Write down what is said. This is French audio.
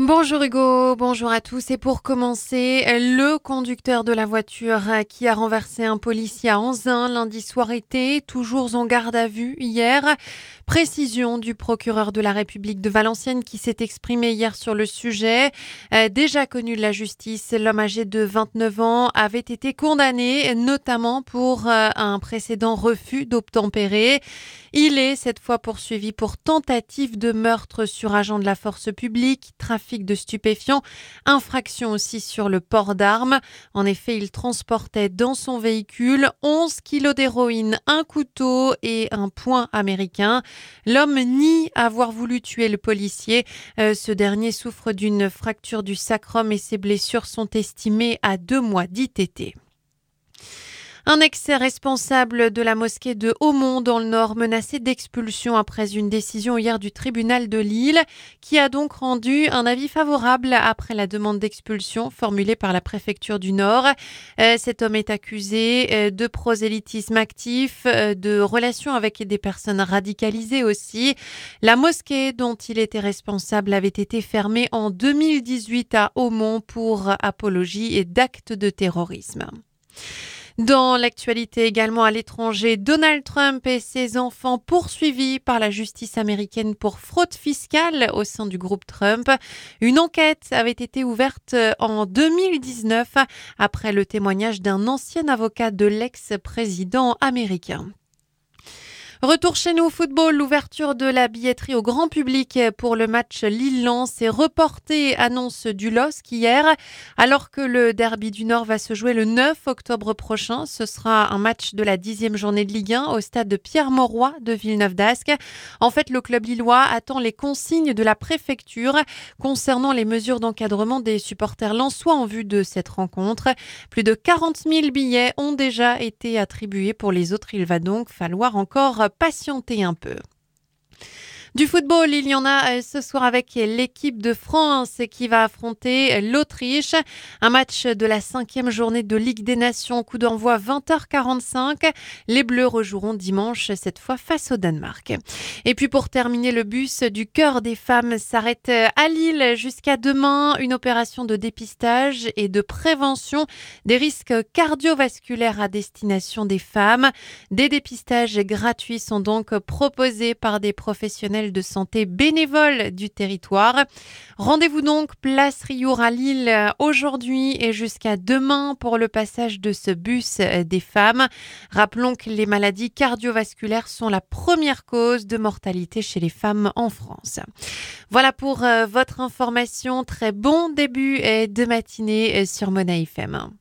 Bonjour Hugo, bonjour à tous. Et pour commencer, le conducteur de la voiture qui a renversé un policier à Anzin lundi soir était toujours en garde à vue hier. Précision du procureur de la République de Valenciennes qui s'est exprimé hier sur le sujet. Déjà connu de la justice, l'homme âgé de 29 ans avait été condamné notamment pour un précédent refus d'obtempérer. Il est cette fois poursuivi pour tentative de meurtre sur agent de la force publique, trafic de stupéfiants, infraction aussi sur le port d'armes. En effet, il transportait dans son véhicule 11 kilos d'héroïne, un couteau et un poing américain. L'homme nie avoir voulu tuer le policier. Ce dernier souffre d'une fracture du sacrum et ses blessures sont estimées à 2 mois d'ITT. Un ex-responsable de la mosquée de Hautmont dans le Nord menacé d'expulsion après une décision hier du tribunal de Lille qui a donc rendu un avis favorable après la demande d'expulsion formulée par la préfecture du Nord. Cet homme est accusé de prosélytisme actif, de relations avec des personnes radicalisées aussi. La mosquée dont il était responsable avait été fermée en 2018 à Hautmont pour apologie et d'actes de terrorisme. Dans l'actualité également à l'étranger, Donald Trump et ses enfants poursuivis par la justice américaine pour fraude fiscale au sein du groupe Trump. Une enquête avait été ouverte en 2019 après le témoignage d'un ancien avocat de l'ex-président américain. Retour chez nous au football, l'ouverture de la billetterie au grand public pour le match Lille-Lens est reportée, annonce du LOSC hier, alors que le derby du Nord va se jouer le 9 octobre prochain. Ce sera un match de la 10e journée de Ligue 1 au stade de Pierre-Mauroy de Villeneuve-d'Ascq. En fait, le club lillois attend les consignes de la préfecture concernant les mesures d'encadrement des supporters lensois en vue de cette rencontre. Plus de 40 000 billets ont déjà été attribués pour les autres. Il va donc falloir encore patienter un peu. Du football, il y en a ce soir avec l'équipe de France qui va affronter l'Autriche. Un match de la 5e journée de Ligue des Nations, coup d'envoi 20h45. Les Bleus rejoueront dimanche, cette fois face au Danemark. Et puis pour terminer, le bus du cœur des femmes s'arrête à Lille jusqu'à demain. Une opération de dépistage et de prévention des risques cardiovasculaires à destination des femmes. Des dépistages gratuits sont donc proposés par des professionnels de santé bénévoles du territoire. Rendez-vous donc place Riour à Lille aujourd'hui et jusqu'à demain pour le passage de ce bus des femmes. Rappelons que les maladies cardiovasculaires sont la première cause de mortalité chez les femmes en France. Voilà pour votre information. Très bon début de matinée sur Mona FM.